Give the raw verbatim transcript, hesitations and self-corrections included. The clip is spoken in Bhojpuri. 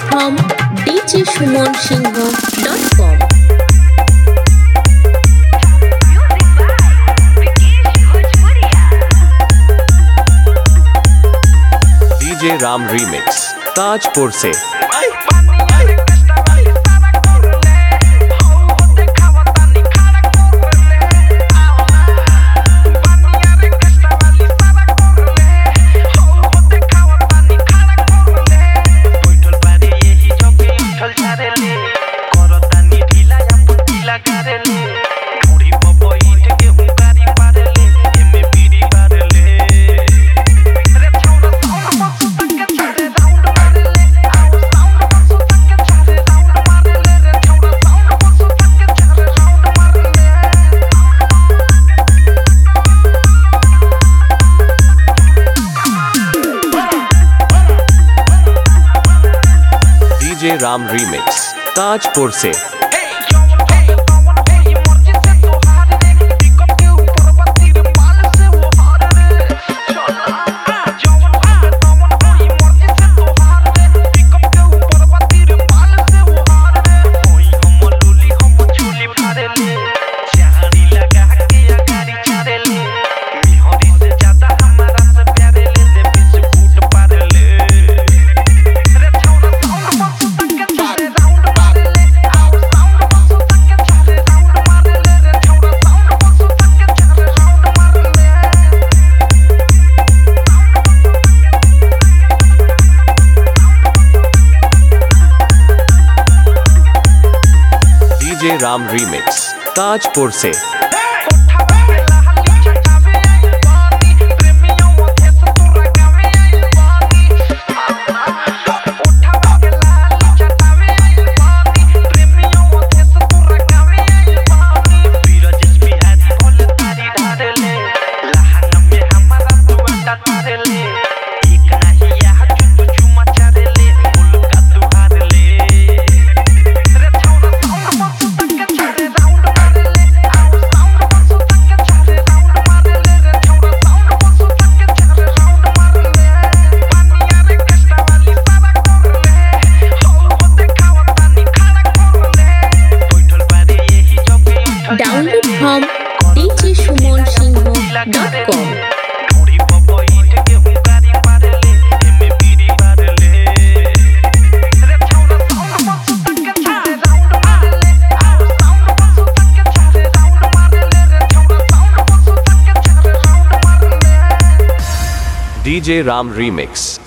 from d j suman singh dot com. D J Ram remix Tajpur से। D J Ram remix Tajpur से। D J Ram remix Tajpur से। Download from d j suman singh dot com. D J Ram remix